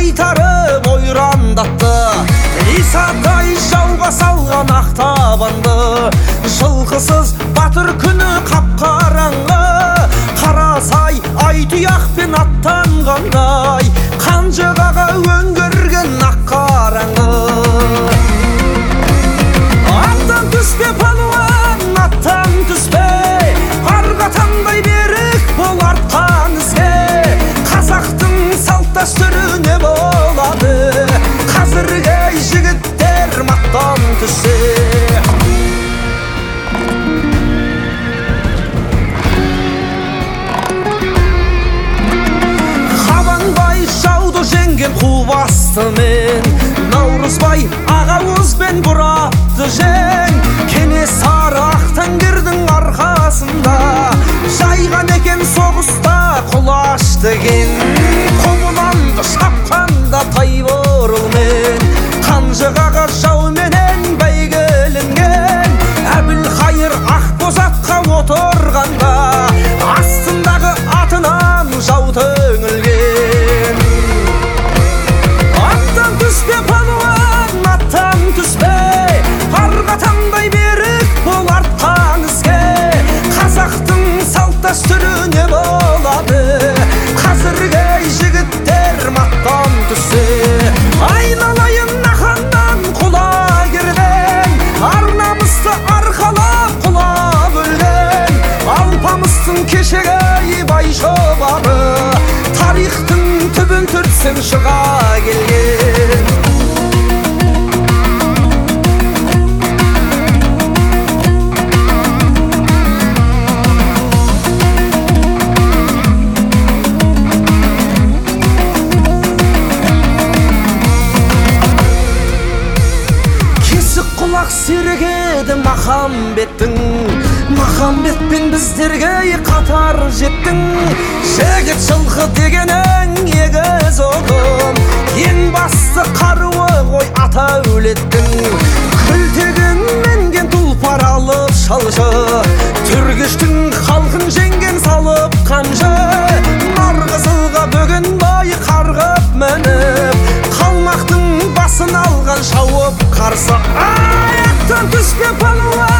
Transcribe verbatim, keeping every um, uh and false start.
қайтарып ойрандатты. Исатай жауға салған ақтабанды, жылқысыз батыр күні қап-қараңғы. Қарасай ай тұяқпен аттанғандай, қанжығаға өңгерген ақ қараңғы. Аттан түспе палуан, аттан түспе, арға таңдай берік бол артқан ізге. Қазақтың салт дәстүрі не болады, қазіргі жігіттер мақтан түссе. Қабанбай жауды жеңген қу бастымен, Наурызбай ағауызбен бұрапты жең. Кенесары ақтаңгердің арқасында жайған екен соғыста құлаш деген. Қобыланды шапқанда Тайбұрылмен, қанжығаға жауменен бәйгеленген. Әбілқайыр Ақбозатқа отырғанда астындағы атынан жау төңілген. Аттан түспе палуан, аттан түспе, арға таңдай берік бол артқан ізге. Қазақтың салт дәстүрі не болады, қазіргі жігіттер мақтан түссе. Айналайын наханнан құлагерден, ар намысты арқалап құлап өлген. Алпамыстың кешегі бай шобағы, тарихтың түбін түртсең шыға келген. Құлақ сергеді Махамбеттің, Махамбетпен біздерге қатар жеттің. Жігіт жылқы дегенің егіз ұлым, ең басты қаруы ғой ата өлеттің. Күлтеген менген тұлпар алып шалшы, түргіштің халқын жеңген салып қамшы. Нарқызылға бөгенбай қарғып мініп, қалмақтың басын алған шауып қарсы. Аяқтан түспе палуан,